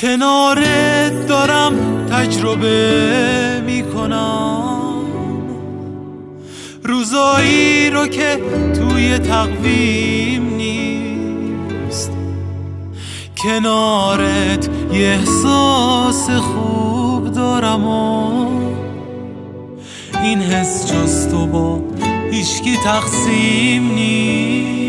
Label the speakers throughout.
Speaker 1: کنارت دارم تجربه میکنم روزایی رو که توی تقویم نیست. کنارت یه احساس خوب دارم و این حس جز تو با هیچکی تقسیم نیست.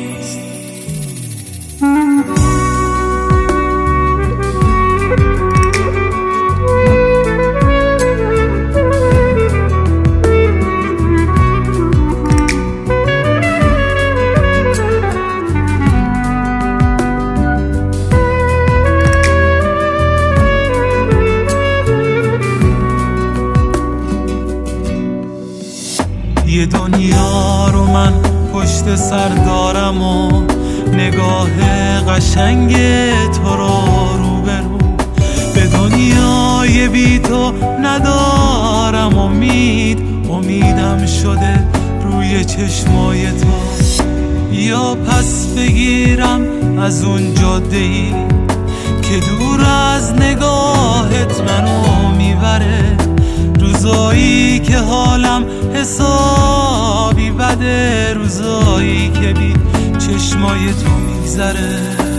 Speaker 1: یه دنیا رو من پشت سر دارم و نگاه قشنگ تو رو روبرو. به دنیای بی تو ندارم امیدم شده روی چشمای تو. یا پس بگیرم از اون جاده‌ای که دور از نگاهت منو میبره. روزایی که حالم حسابی بده، روزایی که بی چشمای تو میگذره.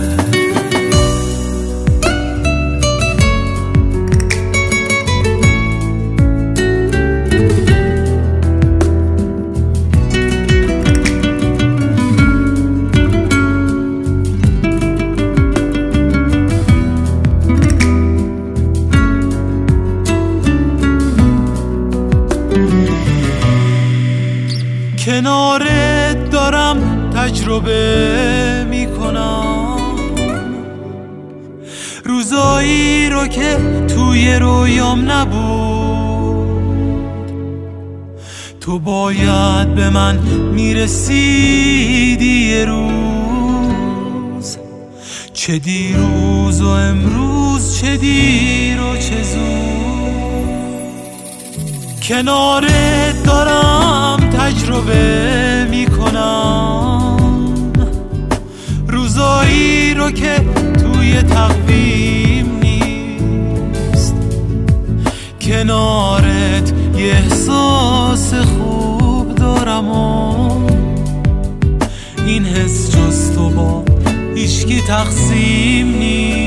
Speaker 1: کنارت دارم تجربه میکنم روزایی رو که توی رویام نبود. تو باید به من میرسیدی یه روز، چه دیروز و امروز، چه دیر و چه زود. کنارت دارم تجربه میکنم روزایی رو که توی تقویم نیست. کنارت یه احساس خوب دارم و این حس جز تو با هیچکی تقسیم نیست.